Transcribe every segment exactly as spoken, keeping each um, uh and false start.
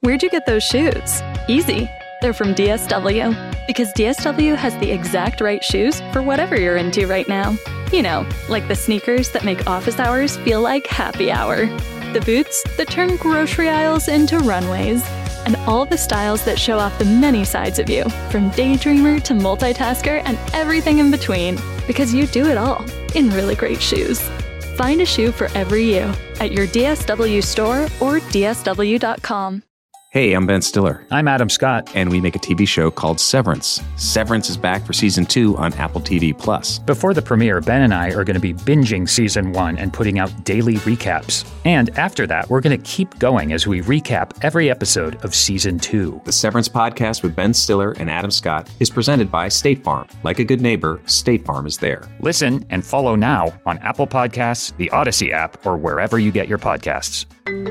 Where'd you get those shoes? Easy. They're from D S W. Because D S W has the exact right shoes for whatever you're into right now. You know, like the sneakers that make office hours feel like happy hour. The boots that turn grocery aisles into runways. And all the styles that show off the many sides of you, from daydreamer to multitasker and everything in between. Because you do it all in really great shoes. Find a shoe for every you at your D S W store or D S W dot com. Hey, I'm Ben Stiller. I'm Adam Scott. And we make a T V show called Severance. Severance is back for season two on Apple T V Plus. Before the premiere, Ben and I are going to be binging season one and putting out daily recaps. And after that, we're going to keep going as we recap every episode of season two. The Severance podcast with Ben Stiller and Adam Scott is presented by State Farm. Like a good neighbor, State Farm is there. Listen and follow now on Apple Podcasts, the Odyssey app, or wherever you get your podcasts.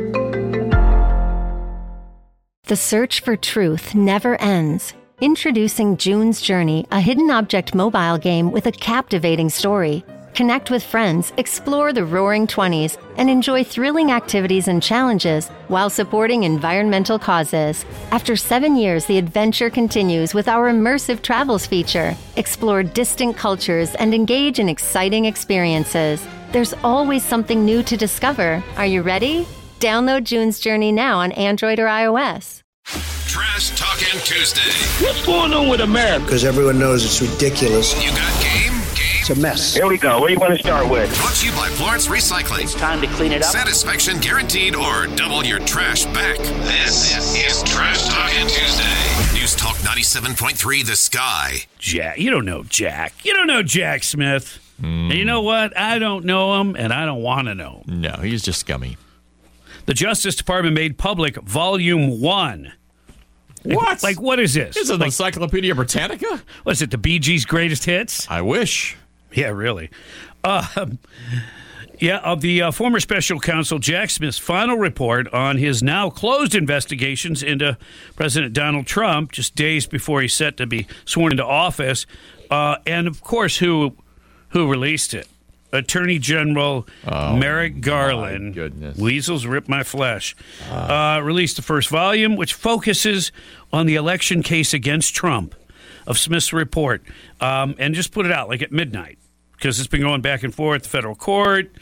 The search for truth never ends. Introducing June's Journey, a hidden object mobile game with a captivating story. Connect with friends, explore the Roaring Twenties, and enjoy thrilling activities and challenges while supporting environmental causes. After seven years, the adventure continues with our immersive travels feature. Explore distant cultures and engage in exciting experiences. There's always something new to discover. Are you ready? Download June's Journey now on Android or iOS. Trash Talking Tuesday. What's going on with America? Because everyone knows it's ridiculous. You got game? Game? It's a mess. Here we go. What do you want to start with? Brought to you by Florence Recycling. It's time to clean it up. Satisfaction guaranteed or double your trash back. This is Trash Talking Tuesday. News Talk ninety-seven point three The Sky. Jack. You don't know Jack. You don't know Jack Smith. Mm. And you know what? I don't know him, and I don't want to know him. No, he's just scummy. The Justice Department made public Volume one. What? Like, what is this? Is it like, Encyclopedia Britannica? What is it, the Bee Gees' greatest hits? I wish. Yeah, really. Uh, yeah, of the uh, former special counsel Jack Smith's final report on his now closed investigations into President Donald Trump, just days before he's set to be sworn into office. Uh, and, of course, who who released it? Attorney General oh, Merrick Garland, goodness. Weasels Rip My Flesh, uh. Uh, released the first volume, which focuses on the election case against Trump of Smith's report, um, and just put it out like at midnight because it's been going back and forth, the federal court.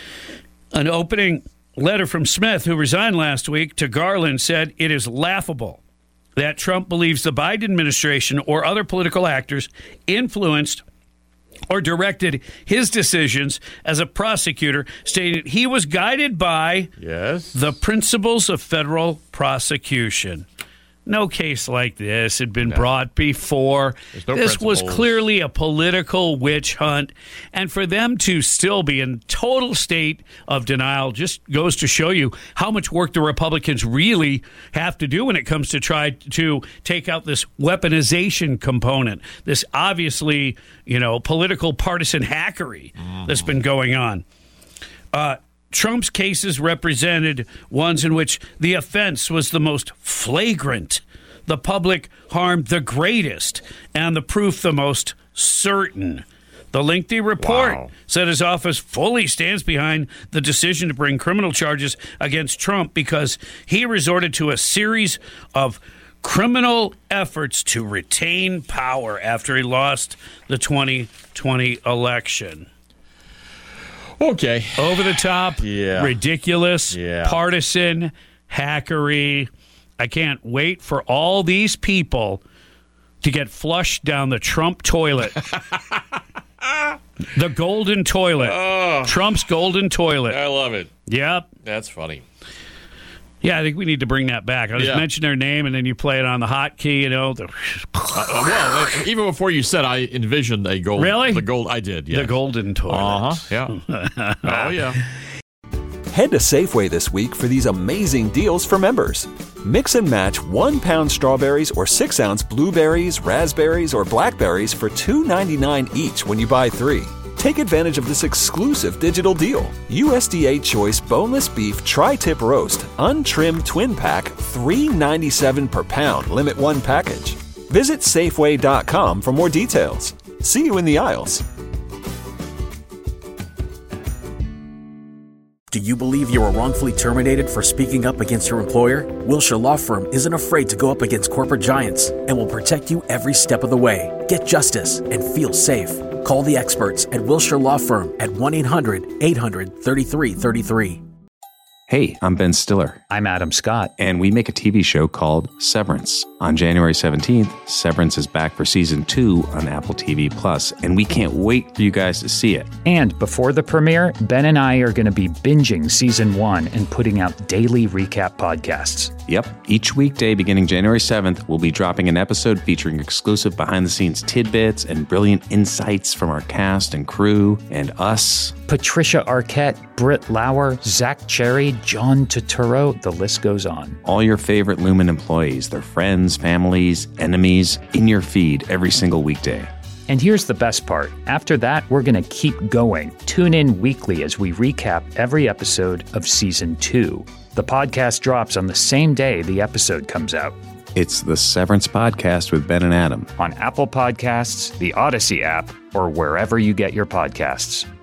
An opening letter from Smith, who resigned last week, to Garland said it is laughable that Trump believes the Biden administration or other political actors influenced or directed his decisions as a prosecutor, stating he was guided by yes. the principles of federal prosecution. No case like this had been no. brought before. No this principles. was clearly a political witch hunt. And for them to still be in total state of denial just goes to show you how much work the Republicans really have to do when it comes to try to take out this weaponization component, this obviously, you know, political partisan hackery mm. that's been going on. Uh Trump's cases represented ones in which the offense was the most flagrant, the public harm the greatest, and the proof the most certain. The lengthy report wow. said his office fully stands behind the decision to bring criminal charges against Trump because he resorted to a series of criminal efforts to retain power after he lost the twenty twenty election. Okay. Over the top, yeah. ridiculous, yeah. partisan, hackery. I can't wait for all these people to get flushed down the Trump toilet. The golden toilet. Oh. Trump's golden toilet. I love it. Yep. That's funny. Yeah, I think we need to bring that back. I just yeah. mentioned their name, and then you play it on the hotkey, you know. The uh, well, even before you said, I envisioned a gold. Really? The gold. I did, yeah. The golden toilet. Uh-huh, yeah. Oh, yeah. Head to Safeway this week for these amazing deals for members. Mix and match one pound strawberries or six ounce blueberries, raspberries, or blackberries for two ninety-nine each when you buy three. Take advantage of this exclusive digital deal. U S D A Choice Boneless Beef Tri-Tip Roast, Untrimmed Twin Pack, three ninety-seven per pound, limit one package. Visit Safeway dot com for more details. See you in the aisles. Do you believe you were wrongfully terminated for speaking up against your employer? Wilshire Law Firm isn't afraid to go up against corporate giants and will protect you every step of the way. Get justice and feel safe. Call the experts at Wilshire Law Firm at one eight hundred eight hundred thirty-three thirty-three. Hey, I'm Ben Stiller. I'm Adam Scott. And we make a T V show called Severance. On January seventeenth, Severance is back for season two on Apple T V Plus, and we can't wait for you guys to see it. And before the premiere, Ben and I are going to be binging season one and putting out daily recap podcasts. Yep. Each weekday beginning January seventh, we'll be dropping an episode featuring exclusive behind-the-scenes tidbits and brilliant insights from our cast and crew and us. Patricia Arquette, Britt Lauer, Zach Cherry, John Turturro, the list goes on. All your favorite Lumen employees, their friends, families, enemies, in your feed every single weekday. And here's the best part. After that, we're going to keep going. Tune in weekly as we recap every episode of season two. The podcast drops on the same day the episode comes out. It's the Severance Podcast with Ben and Adam. On Apple Podcasts, the Odyssey app, or wherever you get your podcasts.